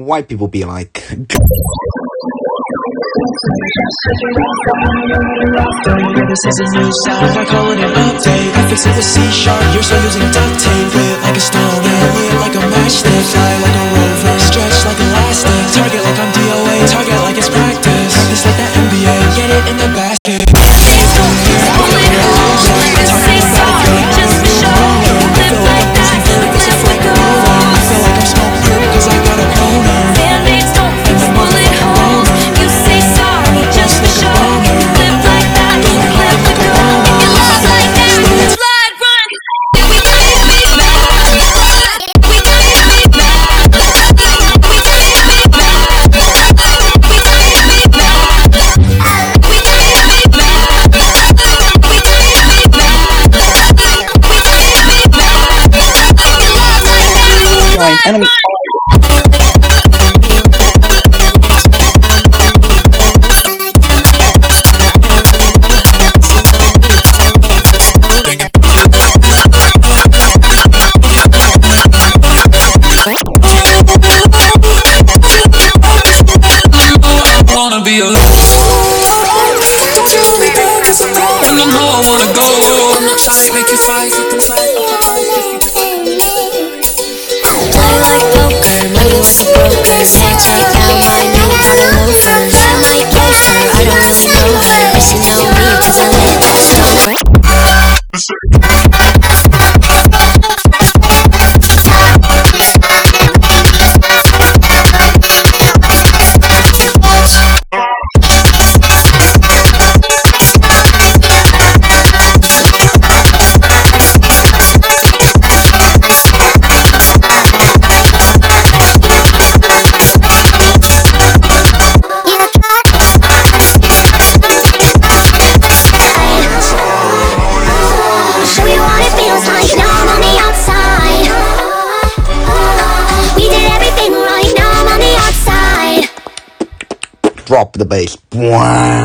white people be like. This is a new sound, I call it an update. I fix it with C-sharp, you're still using duct tape. Lit like a stone, lit like a matchstick. Fly like a rover, stretch like elastic. Target like I'm DOA, target like it's practice. Practice like the NBA, get it in the basket. Enemy. Wanna be alone. And I know I wanna go. I make you fly, you can fly. Play like poker, money like a broker. Can't take down my new model loafers. I might ghost her, I don't really know her, but she know me 'cause I live like a smoker. Drop the bass. Wow.